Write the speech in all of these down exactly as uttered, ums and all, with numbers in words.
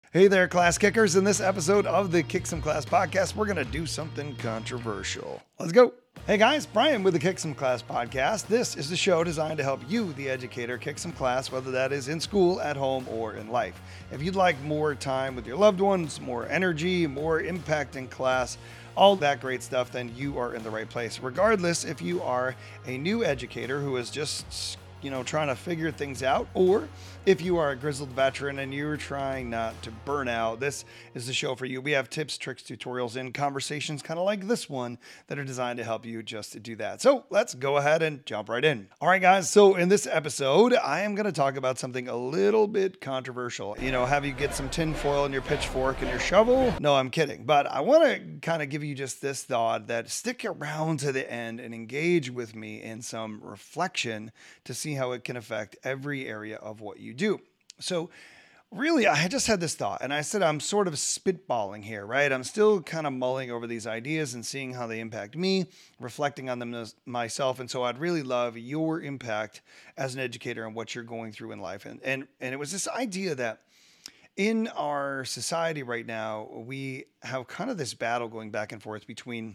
Hey there, class kickers. In this episode of the Kick Some Class podcast, we're going to do something controversial. Let's go. Hey guys, Brian with the Kick Some Class podcast. This is the show designed to help you, the educator, kick some class, whether that is in school, at home, or in life. If you'd like more time with your loved ones, more energy, more impact in class, all that great stuff, then you are in the right place. Regardless if you are a new educator who is just you know, trying to figure things out, or if you are a grizzled veteran and you're trying not to burn out, this is the show for you. We have tips, tricks, tutorials, and conversations kind of like this one that are designed to help you just to do that. So let's go ahead and jump right in. All right, guys. So in this episode, I am going to talk about something a little bit controversial. You know, have you get some tin foil and your pitchfork and your shovel? No, I'm kidding. But I want to kind of give you just this thought that stick around to the end and engage with me in some reflection to see how it can affect every area of what you do. So really, I just had this thought, and I said I'm sort of spitballing here, right? I'm still kind of mulling over these ideas and seeing how they impact me, reflecting on them as myself. And so I'd really love your impact as an educator and what you're going through in life. And, and, and it was this idea that in our society right now, we have kind of this battle going back and forth between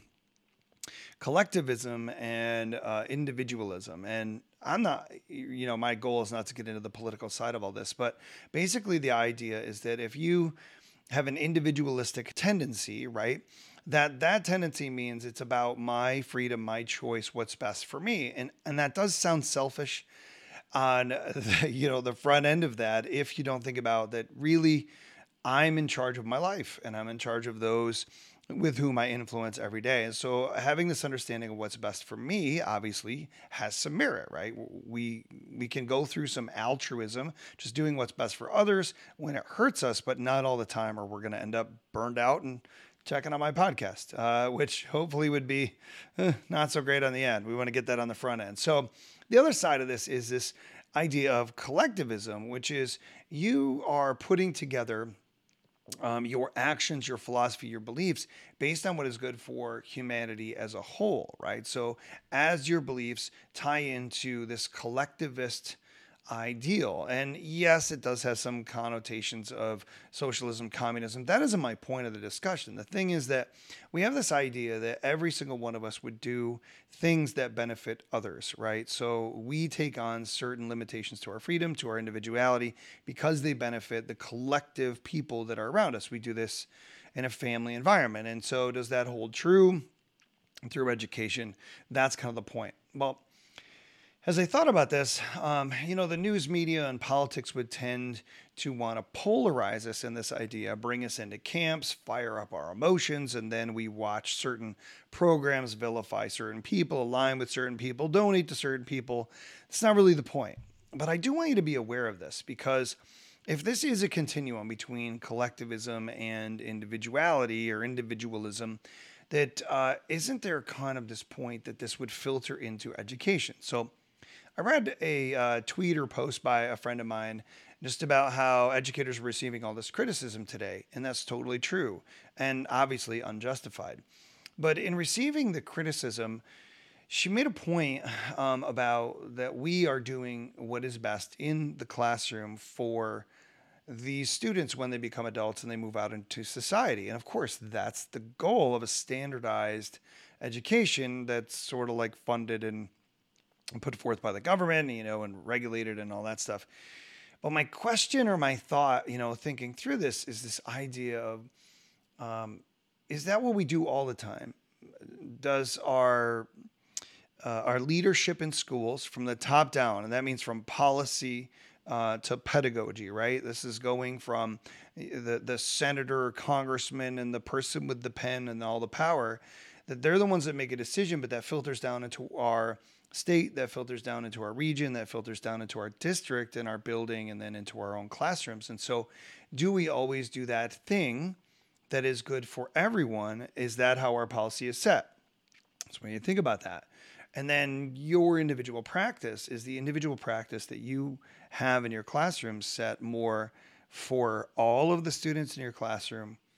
collectivism and uh, individualism. And I'm not, you know, my goal is not to get into the political side of all this, but basically the idea is that if you have an individualistic tendency, right, that that tendency means it's about my freedom, my choice, what's best for me. And, and that does sound selfish on, the, you know, the front end of that, if you don't think about that really I'm in charge of my life and I'm in charge of those with whom I influence every day. And so having this understanding of what's best for me obviously has some merit, right? We we can go through some altruism, just doing what's best for others when it hurts us, but not all the time, or we're going to end up burned out and checking on my podcast, uh, which hopefully would be eh, not so great on the end. We want to get that on the front end. So the other side of this is this idea of collectivism, which is you are putting together Um, your actions, your philosophy, your beliefs based on what is good for humanity as a whole, right? So as your beliefs tie into this collectivist ideal, and yes, it does have some connotations of socialism, communism. That isn't my point of the discussion. The thing is that we have this idea that every single one of us would do things that benefit others, right? So we take on certain limitations to our freedom, to our individuality, because they benefit the collective people that are around us. We do this in a family environment. And so does that hold true through education? That's kind of the point. Well, as I thought about this, um, you know, the news media and politics would tend to want to polarize us in this idea, bring us into camps, fire up our emotions, and then we watch certain programs vilify certain people, align with certain people, donate to certain people. It's not really the point. But I do want you to be aware of this, because if this is a continuum between collectivism and individuality or individualism, that uh, isn't there kind of this point that this would filter into education? So I read a uh, tweet or post by a friend of mine just about how educators are receiving all this criticism today, and that's totally true and obviously unjustified. But in receiving the criticism, she made a point um, about that we are doing what is best in the classroom for these students when they become adults and they move out into society. And of course, that's the goal of a standardized education that's sort of like funded and put forth by the government, you know, and regulated and all that stuff. But my question or my thought, you know, thinking through this is this idea of, um, is that what we do all the time? Does our uh, our leadership in schools from the top down, and that means from policy uh, to pedagogy, right? This is going from the, the senator, congressman, and the person with the pen and all the power, that they're the ones that make a decision, but that filters down into our state, that filters down into our region, that filters down into our district and our building, and then into our own classrooms. And so do we always do that thing that is good for everyone? Is that how our policy is set? So when you think about that, and then your individual practice, is the individual practice that you have in your classroom set more for all of the students in your classroom,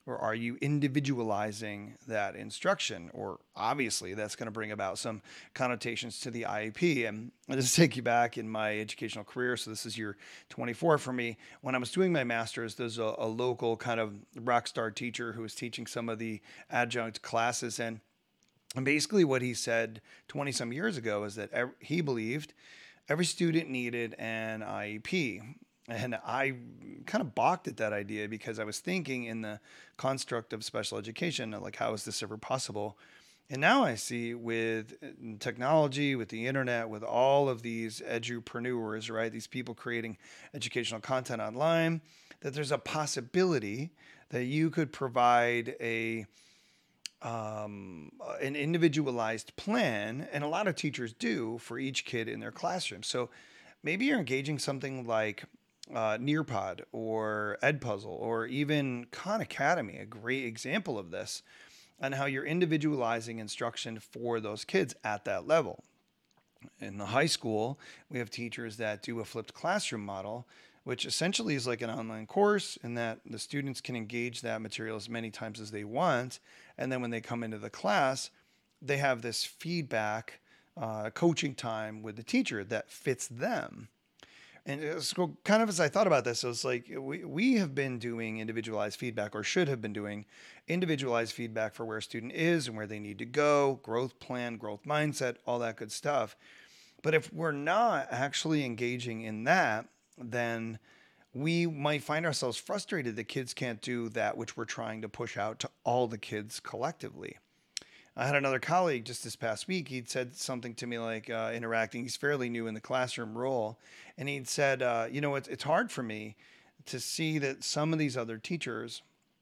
Or are you individualizing that instruction? Or obviously, that's going to bring about some connotations to the I E P. And I'll just take you back in my educational career. So, this is year twenty-four for me. When I was doing my master's, there's a, a local kind of rock star teacher who was teaching some of the adjunct classes. And, and basically, what he said twenty some years ago is that ev- he believed every student needed an I E P. And I kind of balked at that idea because I was thinking in the construct of special education, like, how is this ever possible? And now I see with technology, with the internet, with all of these edupreneurs, right? These people creating educational content online, that there's a possibility that you could provide a um, an individualized plan, and a lot of teachers do, for each kid in their classroom. So maybe you're engaging something like uh, Nearpod or Edpuzzle or even Khan Academy, a great example of this, on how you're individualizing instruction for those kids at that level. In the high school, we have teachers that do a flipped classroom model, which essentially is like an online course, in that the students can engage that material as many times as they want. And then when they come into the class, they have this feedback, uh, coaching time with the teacher that fits them. And so, kind of as I thought about this, I was like, we, we have been doing individualized feedback, or should have been doing individualized feedback for where a student is and where they need to go, growth plan, growth mindset, all that good stuff. But if we're not actually engaging in that, then we might find ourselves frustrated that kids can't do that which we're trying to push out to all the kids collectively. I had another colleague just this past week. He'd said something to me like, uh, interacting. He's fairly new in the classroom role. And he'd said, uh, you know, it's, it's hard for me to see that some of these other teachers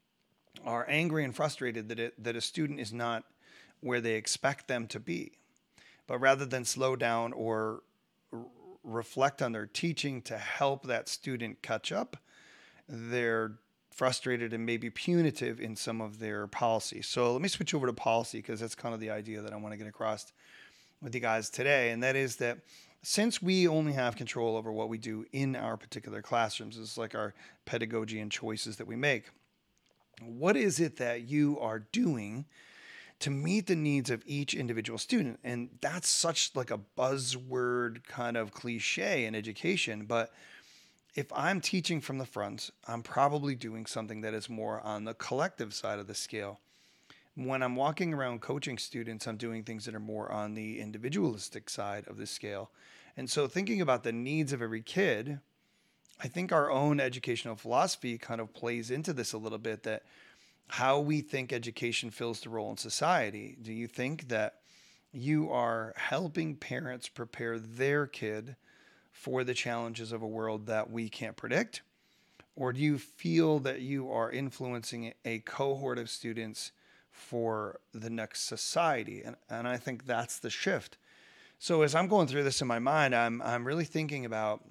are angry and frustrated that it, that a student is not where they expect them to be. But rather than slow down or r- reflect on their teaching to help that student catch up, they're frustrated and maybe punitive in some of their policies. So let me switch over to policy, because that's kind of the idea that I want to get across with you guys today. And that is that since we only have control over what we do in our particular classrooms, it's like our pedagogy and choices that we make. What is it that you are doing to meet the needs of each individual student? And that's such like a buzzword kind of cliche in education, but if I'm teaching from the front, I'm probably doing something that is more on the collective side of the scale. When I'm walking around coaching students, I'm doing things that are more on the individualistic side of the scale. And so, thinking about the needs of every kid, I think our own educational philosophy kind of plays into this a little bit, that how we think education fills the role in society. Do you think that you are helping parents prepare their kid for the challenges of a world that we can't predict? Or do you feel that you are influencing a cohort of students for the next society? And, and I think that's the shift. So as I'm going through this in my mind, I'm, I'm really thinking about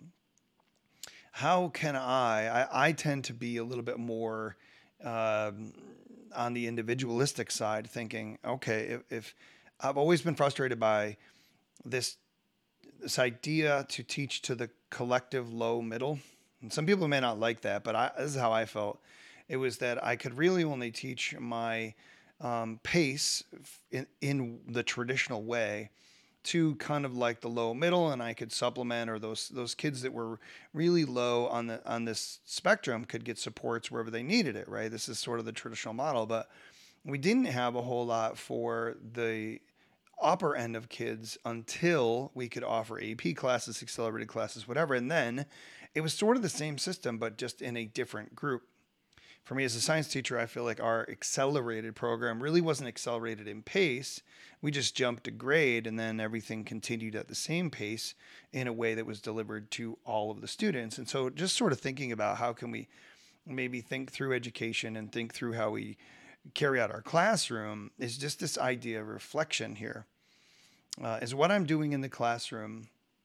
how can I, I, I tend to be a little bit more um, on the individualistic side, thinking, okay, if, if I've always been frustrated by this this idea to teach to the collective low middle. And some people may not like that, but I, this is how I felt. It was that I could really only teach my um, pace in, in the traditional way to kind of like the low middle, and I could supplement, or those those kids that were really low on the on this spectrum could get supports wherever they needed it, right? This is sort of the traditional model, but we didn't have a whole lot for the upper end of kids until we could offer A P classes, accelerated classes, whatever. And then it was sort of the same system, but just in a different group. For me as a science teacher, I feel like our accelerated program really wasn't accelerated in pace. We just jumped a grade, and then everything continued at the same pace in a way that was delivered to all of the students. And so just sort of thinking about how can we maybe think through education and think through how we carry out our classroom is just this idea of reflection here. Uh, is what I'm doing in the classroom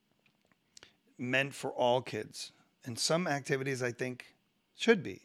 meant for all kids? And some activities I think should be.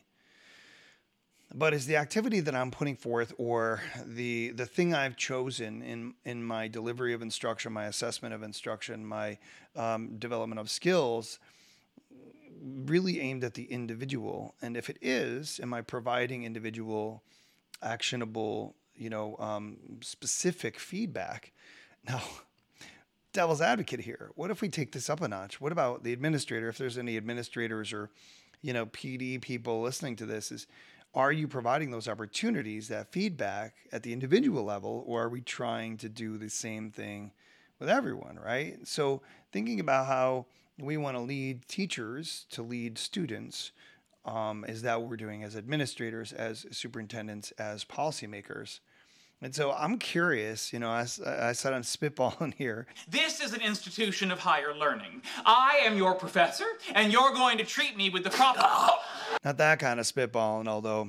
But is the activity that I'm putting forth, or the the thing I've chosen in, in my delivery of instruction, my assessment of instruction, my um, development of skills, really aimed at the individual? And if it is, am I providing individual actionable, you know, um, specific feedback? Now, devil's advocate here. What if we take this up a notch? What about the administrator? If there's any administrators or, you know, P D people listening to this, is are you providing those opportunities, that feedback at the individual level, or are we trying to do the same thing with everyone, right? So thinking about how we want to lead teachers to lead students, um, is that what we're doing as administrators, as superintendents, as policymakers? And so I'm curious, you know, as I said, I'm spitballing here. This is an institution of higher learning. I am your professor, and you're going to treat me with the proper... Not that kind of spitballing, although,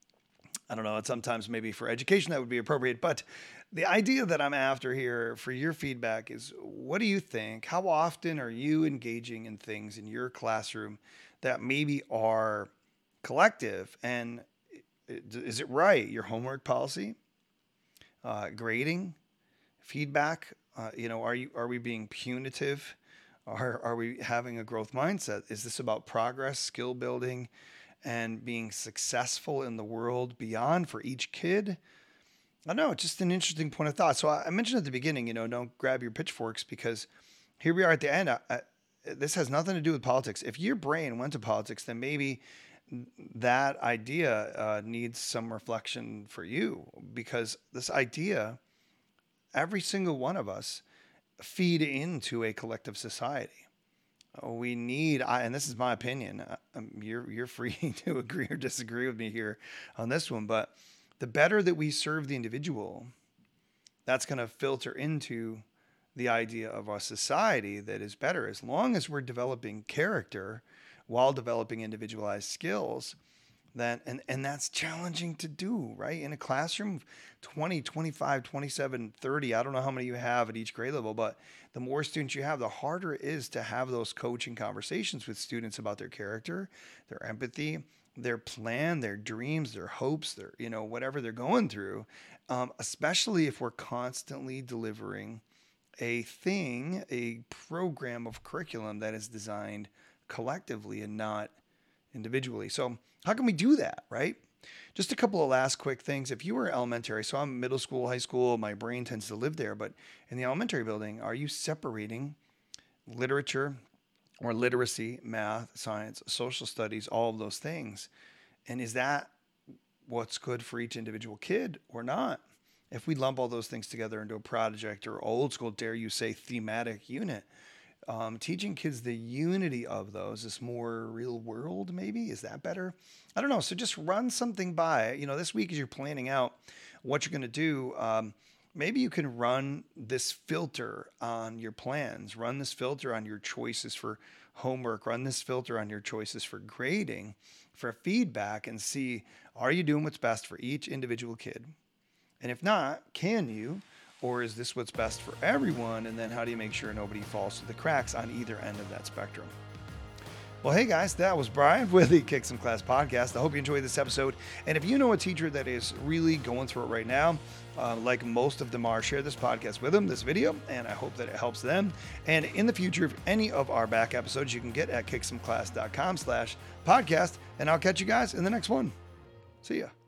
I don't know, it's sometimes maybe for education that would be appropriate. But the idea that I'm after here for your feedback is, what do you think? How often are you engaging in things in your classroom that maybe are collective? And is it right? Your homework policy? Uh, grading, feedback, uh, you know, are you are we being punitive? Are are we having a growth mindset? Is this about progress, skill building, and being successful in the world beyond for each kid? I don't know, it's just an interesting point of thought. So I, I mentioned at the beginning, you know, don't grab your pitchforks, because here we are at the end. I, I, this has nothing to do with politics. If your brain went to politics, then maybe that idea uh, needs some reflection for you, because this idea, every single one of us feed into a collective society. We need, I, and this is my opinion, um, you're, you're free to agree or disagree with me here on this one, but the better that we serve the individual, that's going to filter into the idea of a society that is better, as long as we're developing character while developing individualized skills. That, and, and that's challenging to do, right? In a classroom, twenty, twenty-five, twenty-seven, thirty, I don't know how many you have at each grade level, but the more students you have, the harder it is to have those coaching conversations with students about their character, their empathy, their plan, their dreams, their hopes, their, you know, whatever they're going through, um, especially if we're constantly delivering a thing, a program of curriculum that is designed collectively and not individually. So how can we do that, right? Just a couple of last quick things. If you were elementary, so I'm middle school, high school, my brain tends to live there, but in the elementary building, are you separating literature or literacy, math, science, social studies, all of those things? And is that what's good for each individual kid or not? If we lump all those things together into a project or old school, dare you say, thematic unit, Um, teaching kids the unity of those is more real world, maybe? Is that better? I don't know. So just run something by, you know, this week as you're planning out what you're going to do, um, maybe you can run this filter on your plans, run this filter on your choices for homework, run this filter on your choices for grading, for feedback, and see, are you doing what's best for each individual kid? And if not, can you? Or is this what's best for everyone? And then how do you make sure nobody falls through the cracks on either end of that spectrum? Well, hey guys, that was Brian with the Kick Some Class podcast. I hope you enjoyed this episode. And if you know a teacher that is really going through it right now, uh, like most of them are, share this podcast with them, this video, and I hope that it helps them. And in the future, if any of our back episodes you can get at kicksomeclass.com slash podcast, and I'll catch you guys in the next one. See ya.